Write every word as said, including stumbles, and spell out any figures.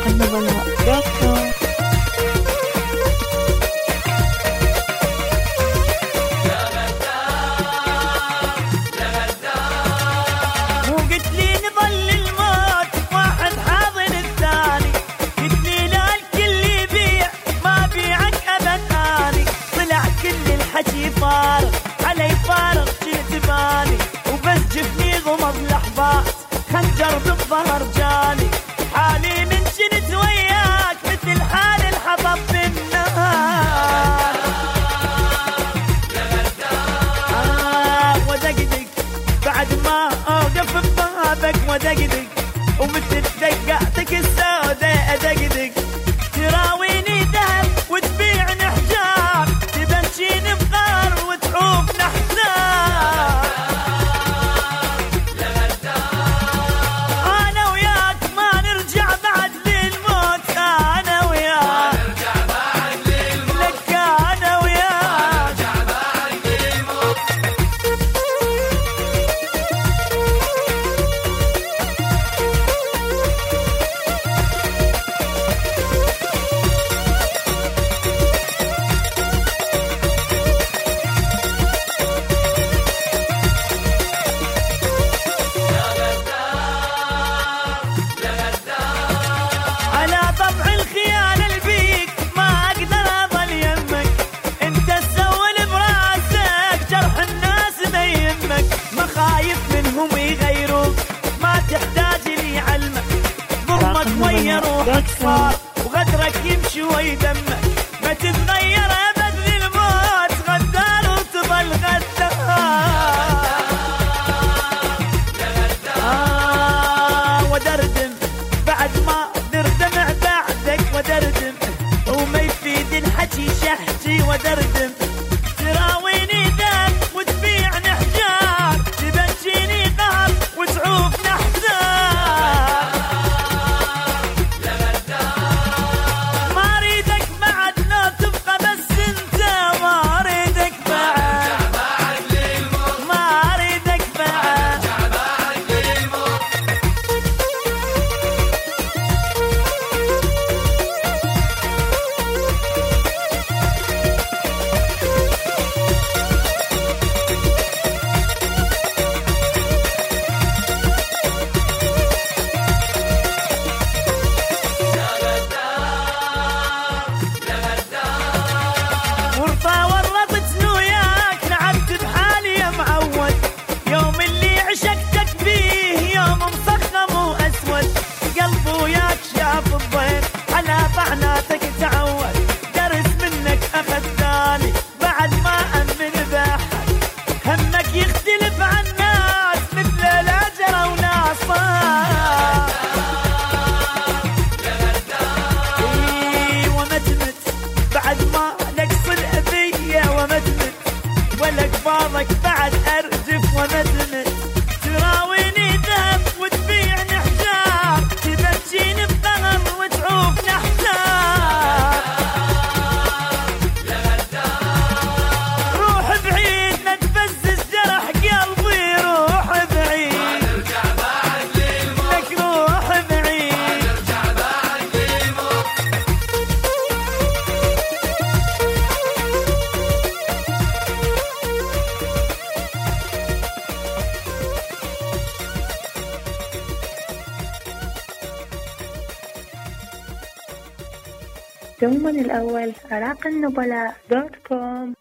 عراق النبلاء دوت كوم. فارغ علي فارغ جيت بالي وبس جفني غمض لحظات خنجر بالظهر جالي حالي من جنت وياك مثل حال الحطب بالنهار آه ودقدق بعد ما اوقف ببابك ودقدق ومثل دقاتك السوداء ادقدق تراويني ذهب وتبيعني حجار تبنشيني بغار وتعوف نحزار انا وياك ما نرجع بعد للموت انا وياك لك انا وياك يغيروك ما تحتاج لي علمك ضمك ويا روحك صار وغدرك يمشي ويدمك ما تتغير ابد للموت غدار وتظل غدار آه ودردم بعد ما دردم بعدك ودردم وما يفيد الحكي شحتي ودردم تراويني ذنب وتبيعني حجار تبنشيني قهر وتعوف نحزار ما اريدك بعد لو تبقى بس انت ما اريدك بعد ما اريدك بعد عناتك تعود درس منك أخذ ثاني بعد ما أمن بأحد همك يختلف عن الناس مثل الأجر وناصر إيه ومتمت بعد ما نقص الأذية ومتمت ولا قبالك بعد أرجف ومتمت تراويني ذهب وتبيعني حجار تبكيني بقهر وتعوف نحزار روح بعيد لا تبزز جرح قلبي روح بعيد ما نرجع بعد للموت لك روح بعيد ما نرجع بعد للموت دوما الأول عراق النبلاء دوت كوم.